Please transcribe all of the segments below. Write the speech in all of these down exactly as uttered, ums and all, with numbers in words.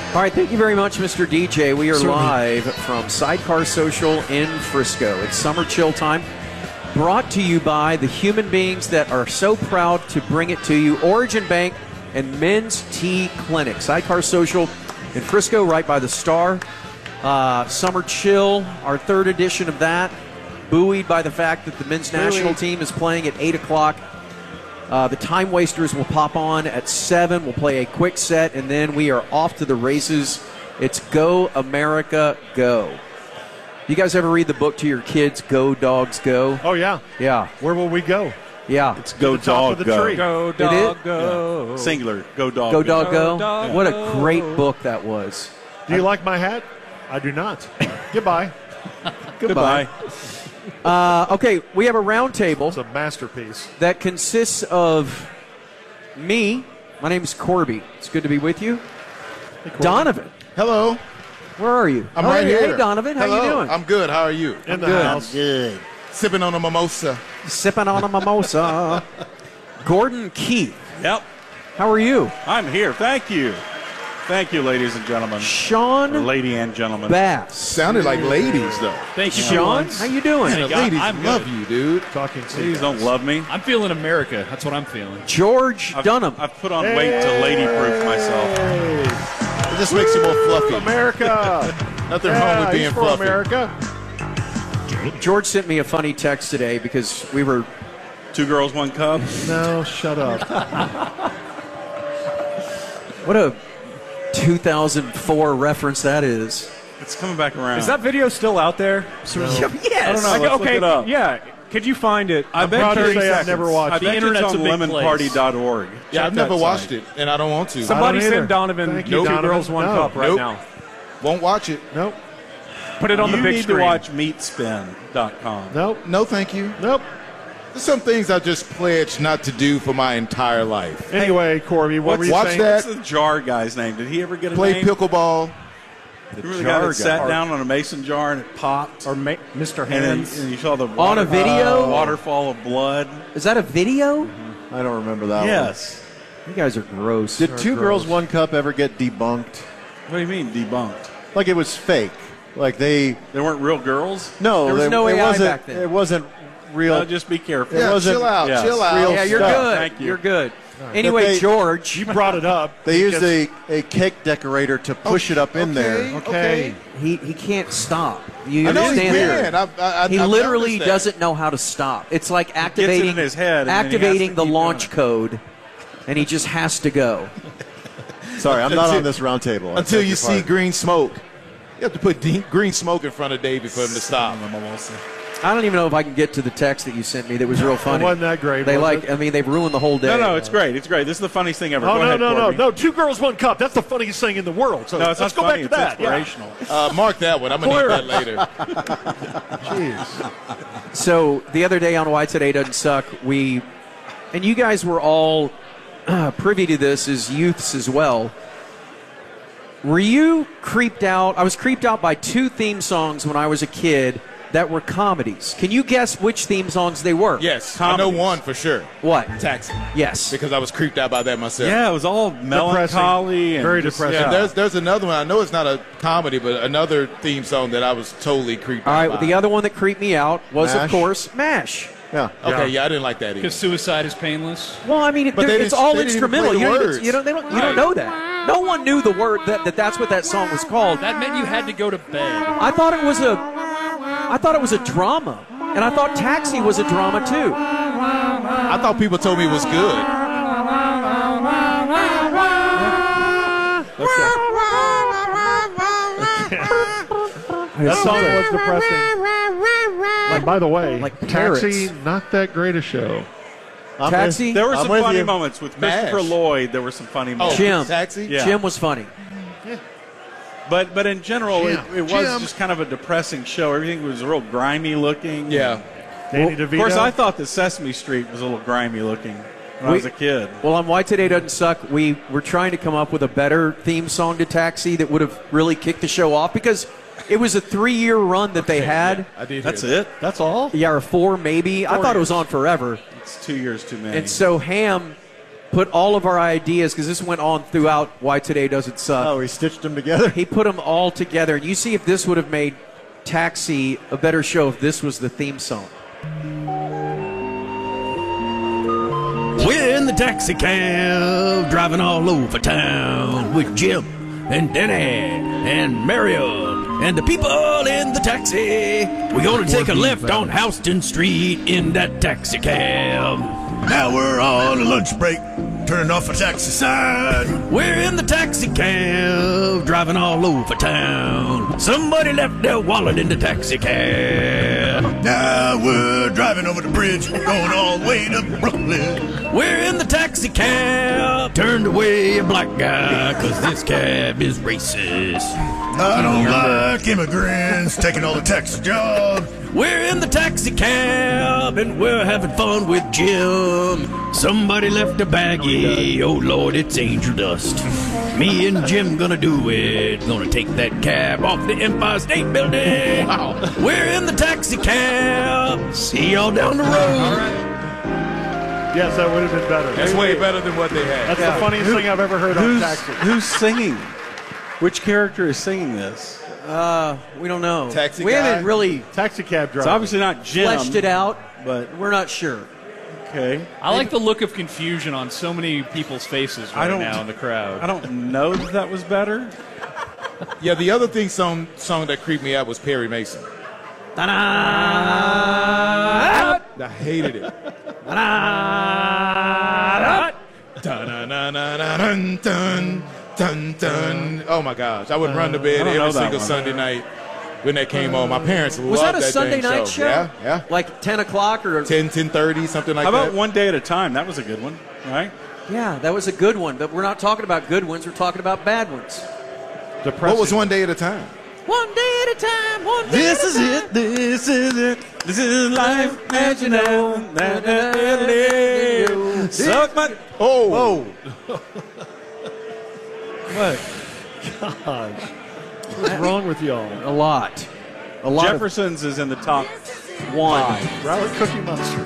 All right, thank you very much, Mister D J. We are Certainly. live from Sidecar Social in Frisco. It's summer chill time, brought to you by the human beings that are so proud to bring it to you, Origin Bank and Men's Tea Clinic. Sidecar Social in Frisco, right by the Star. Uh, summer chill, our third edition of that, buoyed by the fact that the men's national team is playing at eight o'clock. Uh, the Time Wasters will pop on at seven. We'll play a quick set, and then we are off to the races. It's Go America Go. You guys ever read the book to your kids, Go Dogs Go? Oh, yeah. Yeah. Where will we go? Yeah. It's Go To the top Dog of the Go. tree. Go, It dog, is? go. Singular. Go Dog Go Dog Go? Dog What a Go. great book that was. Do you like my hat? I do not. Goodbye. Goodbye. Uh, okay, we have a round table It's a masterpiece. that consists of me. My name is Corby. It's good to be with you. Donovan, Hello. where are you? I'm Oh, right hey, here. Hey, Donovan, how Hello. you doing? I'm good. How are you? In the good. house. Good. Sipping on a mimosa. Sipping on a mimosa. Gordon Keith, Yep. how are you? I'm here. Thank you. Thank you, ladies and gentlemen. Or Sean lady and gentlemen. Bass. Sounded like ladies, though. Thank you, Sean, Sean. how you doing? Man, the God, ladies I'm love good. you, dude. Talking to Ladies don't love me. I'm feeling America. That's what I'm feeling. George I've, Dunham. I've put on weight to lady-proof myself. It just makes you more fluffy. America. Nothing yeah, wrong with being he's for fluffy. America. George sent me a funny text today because we were Two girls, one cup. No, shut up. what a two thousand four reference that is. It's coming back around. Is that video still out there? Yes. I don't know. Like, Let's okay, look it up. yeah. Could you find it? I I'm bet proud you to it's- say I've never watched I it. bet you internet's it's a on big lemon party dot org. Yeah, Check I've never that watched site. it, and I don't want to. Somebody I don't send either. Donovan Thank two you, Donovan. girls, one No. cup right Nope. now. Won't watch it. Nope. Put it on You the big need screen. to watch meat spin dot com. Nope. No, thank you. Nope. There's some things I just pledged not to do for my entire life. Anyway, Corby, what What's- were you watch saying? that. What's the jar guy's name? Did he ever get a Play name? pickleball. Remember the guy that sat down on a mason jar and it popped? Or ma- Mister And, then, Hands. and you saw the On water, a video? uh, waterfall of blood. Is that a video? I don't remember that one. Yes. You guys are gross. Did Two Girls, One Cup ever get debunked? What do you mean debunked? Like it was fake. Like they They weren't real girls? no, There was they- no it A I wasn't, back then. It wasn't real. Uh, just be careful. It Yeah, wasn't- chill out. yes. Chill out. Real Yeah, you're stuff. good. Thank you. You're good. Anyway, they- George. You brought it up. They used because- a, a cake decorator to push it up in there. Okay. He he can't stop. You I know he's understand? been. I've, I, I, He I've literally noticed that. doesn't know how to stop. It's like activating in his head, and then he has activating to the keep launch doing it. code, and he just has to go. Sorry, I'm not Until- on this round table. I Until beg you your see pardon. green smoke. You have to put de- green smoke in front of Davey for him to stop. I don't even know if I can get to the text that you sent me. That was real funny. It wasn't that great, They was like. it? I mean, they've ruined the whole day. No, no, it's great. It's great. This is the funniest thing ever. Oh, Go no, ahead, no, no, Corby. no. Two girls, one cup. That's the funniest thing in the world. So No, it's let's not go funny. back to that. It's Yeah. inspirational. Uh, mark that one. I'm going to Clear. need that later. Jeez. So the other day on Why Today Doesn't Suck, we, and you guys were all uh, privy to this as youths as well. Were you creeped out? I was creeped out by two theme songs when I was a kid that were comedies. Can you guess which theme songs they were? Yes, I know Comedies. one for sure. What? Taxi. Yes. Because I was creeped out by that myself. Yeah, it was all melancholy. And Very just- depressing. yeah. There's there's another one. I know it's not a comedy, but another theme song that I was totally creeped All out right. by. Well, the other one that creeped me out was, MASH? of course, MASH. Yeah. Okay, yeah. I didn't like that either. Because suicide is painless. Well, I mean, it, But there- they it's didn't- all they didn't even instrumental. play the you, don't even- words. you don't. They don't. You don't know that. No one knew the word that, that that's what that song was called. That meant you had to go to bed. I thought it was a, I thought it was a drama, and I thought Taxi was a drama too. I thought people told me it was good. That song was depressing. And by the way, like Taxi, parrots. not that great a show. I'm Taxi. There were I'm some with funny you. moments with MASH. Christopher Lloyd. There were some funny Oh, moments. Jim. Taxi? Yeah. Jim was funny. But but in general, Jim. it, it was Jim. just kind of a depressing show. Everything was real grimy looking. Yeah. Danny DeVito. Of course, I thought that Sesame Street was a little grimy looking when I We- was a kid. Well, on Why Today Doesn't Suck, we were trying to come up with a better theme song to Taxi that would have really kicked the show off because it was a three-year run that they had. I did. That's hear it. That's all. Yeah, or four maybe. I thought it was on forever. It's two years too many. And so Ham put all of our ideas, because this went on throughout Why Today Doesn't Suck. Oh, he stitched them together? He put them all together. And you see if this would have made Taxi a better show if this was the theme song. We're in the taxi cab, driving all over town with Jim and Denny and Mario and the people in the taxi. We're gonna take a left on Houston Street in that taxi cab. Now we're on a lunch break, turning off a taxi sign. We're in the taxi cab, driving all over town. Somebody left their wallet in the taxi cab. Now we're driving over the bridge, going all the way to Brooklyn. We're in the taxi cab, turned away a black guy, cause this cab is racist. I don't like immigrants taking all the taxi jobs. We're in the taxi cab and we're having fun with Jim. Somebody left a baggie, oh Lord, it's angel dust. Me and Jim gonna do it, gonna take that cab off the Empire State Building. Wow. We're in the taxi cab, see y'all down the road. Yes, that would have been better. That's way better than what they had. That's yeah. the funniest Who, thing I've ever heard on Taxi. Who's singing? Which character is singing this? Uh, we don't know. Taxi we guy? haven't really Taxi cab driver. It's obviously not Jim. Fleshed it out, but we're not sure. Okay. I like the look of confusion on so many people's faces right I don't, now in the crowd. I don't know that that was better. Yeah, the other thing song, song that creeped me out was Perry Mason. Ta-da! I hated it. Ta-da! Dun, dun, dun, dun. Oh my gosh, I would run to bed every single Sunday night when that came on. My parents loved Was that a that Sunday dang night show? Yeah, yeah. Like ten o'clock or ten, ten thirty, something like How that. about One Day at a Time? That was a good one, right? Yeah, that was a good one. But we're not talking about good ones. We're talking about bad ones. Depressing. What was One Day at a Time? One day at a time. One day This at a is time. it. This is it. This is life as you know. Na, na, na, na. Suck my. Oh. Whoa. What? Gosh. What's wrong with y'all? A lot. A lot. Jefferson's is in the top one. Rally Cookie Monster.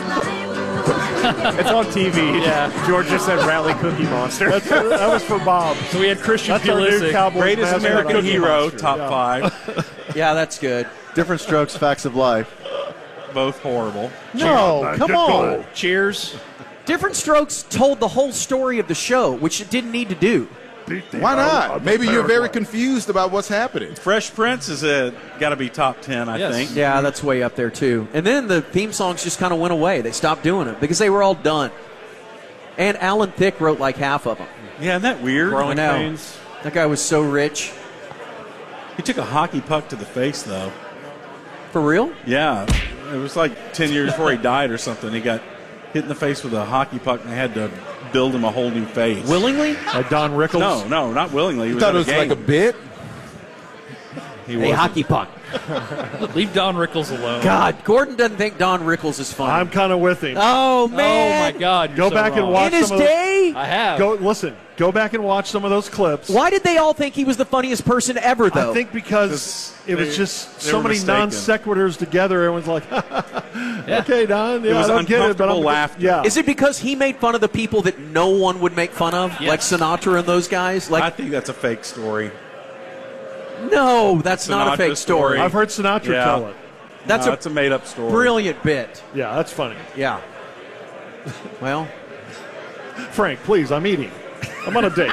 It's on T V. Yeah. George just said Rally Cookie Monster. That's, that was for Bob. So we had Christian That's our new Pulisic. Cowboys Greatest mascot American on Hero, Monster. top Yeah. five. Yeah, that's good. Different strokes, facts of life. Both horrible. No, come on. Cheers. Different Strokes told the whole story of the show, which it didn't need to do. Why not? Maybe you're very confused about what's happening. Fresh Prince is a got to be top ten, I Yes. think. Yeah, that's way up there, too. And then the theme songs just kind of went away. They stopped doing them because they were all done. And Alan Thicke wrote like half of them. Yeah, isn't that weird? I know. That guy was so rich. He took a hockey puck to the face, though. For real? Yeah. It was like ten years before he died or something. He got hit in the face with a hockey puck, and they had to build him a whole new face. Willingly? Like Don Rickles? No, no, not willingly. He I was thought at it was a game. like a bit. He A wasn't. hockey puck. Leave Don Rickles alone. God, Gordon doesn't think Don Rickles is funny. I'm kind of with him. oh, Oh, man. my God. You're Go so back and wrong. watch In his some of those- day? I have. Go listen. Go back and watch some of those clips. Why did they all think he was the funniest person ever, though? I think because it was they- just they so were many mistaken. non sequiturs together. Everyone's like, "Okay, Don, yeah, was I don't get it, but I'm uncomfortable laughter. Yeah, Is it because he made fun of the people that no one would make fun of? Yes. Like Sinatra and those guys? I Like, think that's a fake story. no, that's not a Sinatra fake story. story. I've heard Sinatra Yeah. tell it. That's No, a it's a made-up story. brilliant bit. Yeah, that's funny. Yeah. Well, Frank, please, I'm eating. I'm on a date.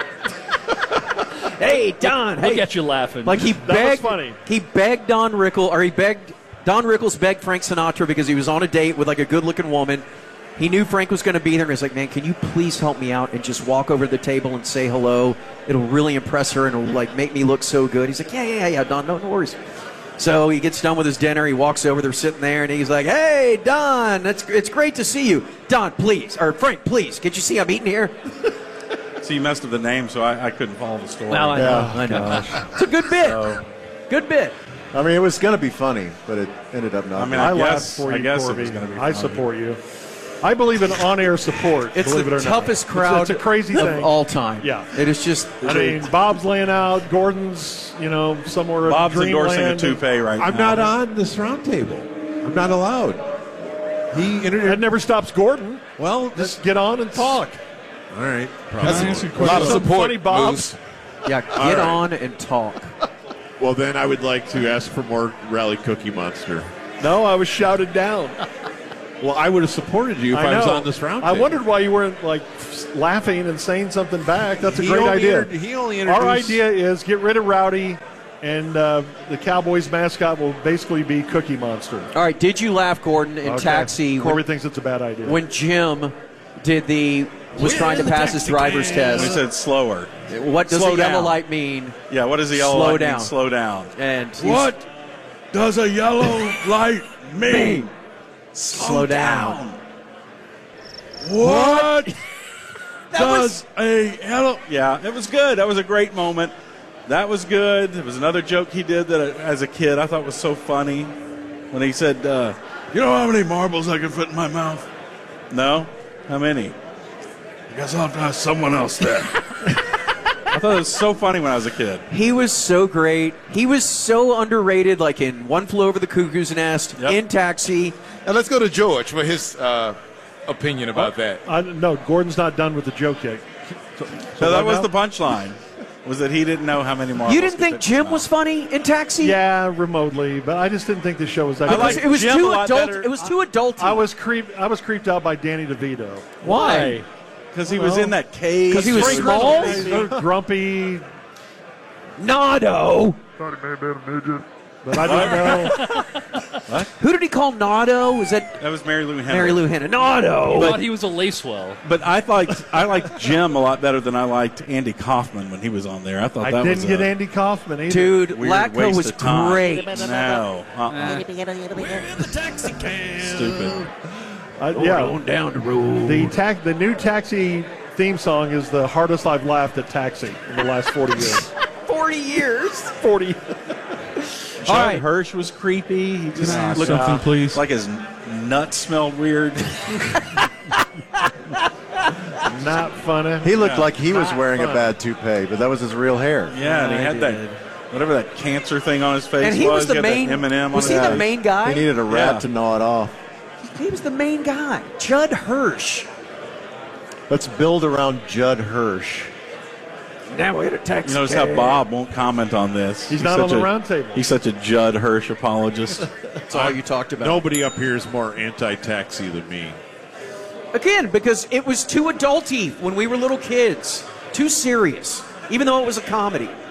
hey, Don. Look Hey, at you laughing. like he was begged. funny. He begged Don Rickles, or he begged Don Rickles begged Frank Sinatra because he was on a date with like a good-looking woman. He knew Frank was going to be there, and he's like, "Man, can you please help me out and just walk over to the table and say hello? It'll really impress her, and it'll like make me look so good." He's like, "Yeah, yeah, yeah, yeah, Don, no, no worries." So he gets done with his dinner. He walks over. They're sitting there, and he's like, "Hey, Don, it's it's great to see you, Don. Please, or Frank, please, can't you see I'm eating here?" So you messed up the name, so I, I couldn't follow the story. Well, I know, I know. It's a good bit. So, Good bit. I mean, it was going to be funny, but it ended up not. I mean, being. I I laughed guess- for I you, guess it Corby. was gonna be I funny. support you. I believe in on-air support. It's believe the it or not. toughest It's- crowd It's, a crazy of thing. all time. Yeah. It is just. I mean, Bob's laying out. Gordon's, you know, somewhere. Bob's in endorsing a Dreamland. toupee right I'm now. not on this roundtable. I'm not allowed. He That introduced. never stops Gordon. Well, just get on and talk. All right. That's a lot of support. Funny Bob's. Yeah, get right. on and talk. Well, then I would like to ask for more Rally Cookie Monster. No, I was shouted down. Well, I would have supported you if I, I was know. on this round. I wondered why you weren't like laughing and saying something back. That's a He great only idea. inter- he only introduced- Our idea is get rid of Rowdy, and uh, the Cowboys mascot will basically be Cookie Monster. All right, did you laugh, Gordon, in Okay. Taxi Corby when, thinks it's a bad idea. when Jim did the was We're trying to in the pass his taxi driver's cab. He test? said slower. What does Slow a yellow down. light mean? Yeah, what does the yellow Slow light down. mean? Slow down. And he's- What does a yellow light mean? Slow down. What That does a yellow? Yeah, it was good. That was a great moment. That was good. There was another joke he did that uh, as a kid I thought was so funny when he said, uh, You know how many marbles I can fit in my mouth? no? How many? I guess I'll have to ask someone else there. I thought it was so funny when I was a kid. He was so great. He was so underrated, like in One Flew Over the Cuckoo's Nest, Yep. in Taxi. Now let's go to George for his uh, opinion about that. I, no, Gordon's not done with the joke yet. So, So that was now? the punchline, was that he didn't know how many marbles. You didn't could think fit in his Jim mouth. was funny in Taxi? Yeah, remotely, but I just didn't think the show was that I good. like It was Jim a too lot adult. better. It was too adulty. I was creeped. I was creeped out by Danny DeVito. Why? Because he was in that cave. 'Cause he was Spring small? Christmas, So baby. grumpy, Nado. but I don't know. Who did he call Nado? Was that That was Mary Lou Henner. Mary Lou Henner? I Nado. thought he was a Lacewell. But I liked I liked Jim a lot better than I liked Andy Kaufman when he he was on there. I thought I that didn't was get a Andy Kaufman either. Dude, weird Latko waste was of time. great. No, uh-uh. taxi cab. Stupid. Uh, yeah, On down the road. the ta- the new Taxi theme song is the hardest I've laughed at Taxi in the last forty years. Forty years. forty. Judd right. Hirsch was creepy. He just I looked something, please? like his nuts smelled weird. Not funny. He looked like he was Not wearing a fun. bad toupee, but that was his real hair. Yeah, and he I had did. that whatever that cancer thing on his face And he was the had that main. M and M Was on he his the face. main guy? He needed a rat Yeah. to gnaw it off. He was the main guy. Judd Hirsch. Let's build around Judd Hirsch. Now we're at a taxi You notice cab. how Bob won't comment on this. He's not on such the a- round table. He's such a Judd Hirsch apologist. That's all you talked about. Nobody up here is more anti-taxi than me. Again, because it was too adulty when we were little kids. Too serious. Even though it was a comedy.